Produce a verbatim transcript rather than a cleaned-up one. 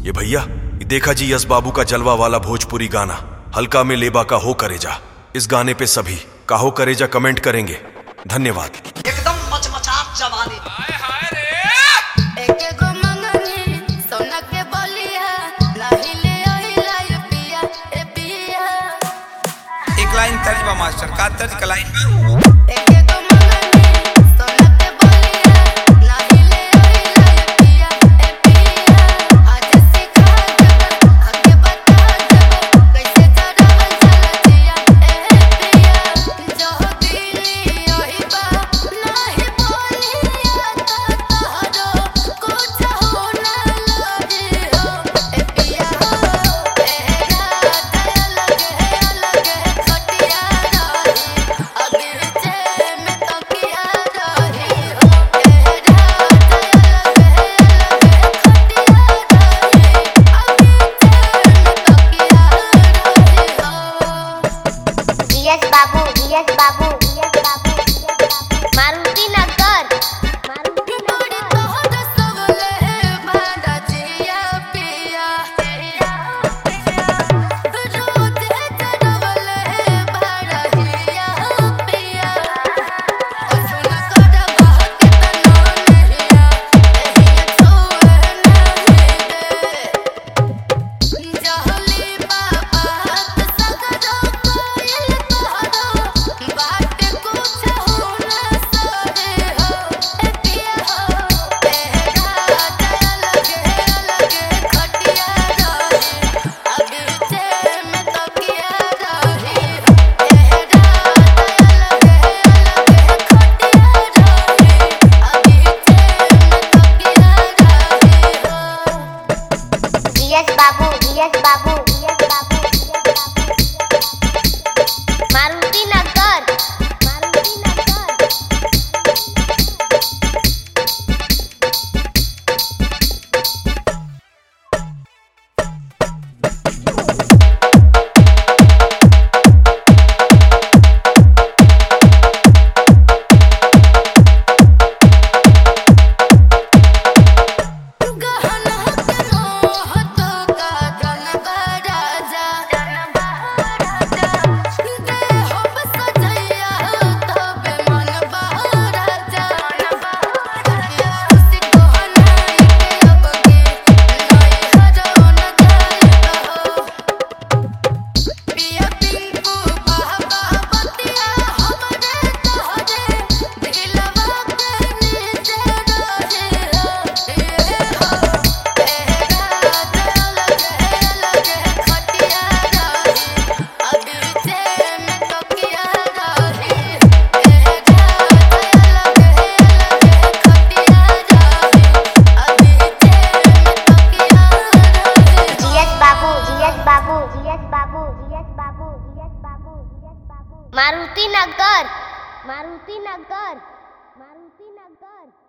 ये भैया देखा जी यस बाबू का जलवा वाला भोजपुरी गाना हल्का में लेबा का हो करेजा। इस गाने पे सभी का हो करेजा कमेंट करेंगे। धन्यवाद। एकदम मचमचात जवानी। हाय हाय रे एके गो मंगनी सोना के बोलिया नाही ले ओहिला ये पिया ए पिया। एक लाइन तर्ज बा मास्टर का तर्ज का लाइन बा। एके गो मंगनी सोना के बोलिया नाही ले ओहिला ये पिया ए पिया। आज सिखा जब आगे बता जब कैसे चढ़ावल चला जिया ए पिया। जो दिली ओही बा नाही बोलिया ता तोहरो कुछ हो ना लगे हो ए पिया हो। तेरा दया लगे लगे खटिया रही अभी जे में तो किया रही हो। तेरा दया लगे लगे खटिया रही अभी जे में तो किया रही हो। यस बाबू यस बाबू यस बाबू मारुति नगर मारुति नोड़ी तोहर सवले बाड़ा जिया पिया। रोज चढ़वले बाड़ा हिया पिया। सुन कर बात तनो नहिया एही छुए नहीं दे। जहली बात सगरो कोइल तोहरो बाट कुछ हो ना सहे हो ए पिया हो। तेरा दया लगे लगे खटिया रही अभी जे में तो किया रही हो। तेरा दया लगे लगे खटिया रही अभी जे में तो किया रही हो। यस बाबू यस बाबू यस बाबू मारुति नगर मारुति नगर गहना कनो हतो का जनबा राजा दे हो सजैया तबे मनबा राजा। खुशी गहना के अबगे नई हरो न जाए हो। पिया पिंकू बाबा बतिया हमरे तोहरे दिलवा के नीचे रहे हो ए हो। तेरा दया लगे लगे खटिया रही अभी जे में तो किया रही हो। तेरा दया लगे लगे खटिया रही अभी जे में तो किया रही हो। यस बाबू यस बाबू यस बाबू यस बाबू यस बाबू यस बाबू मारुति नगर मारुति नगर मारुति नगर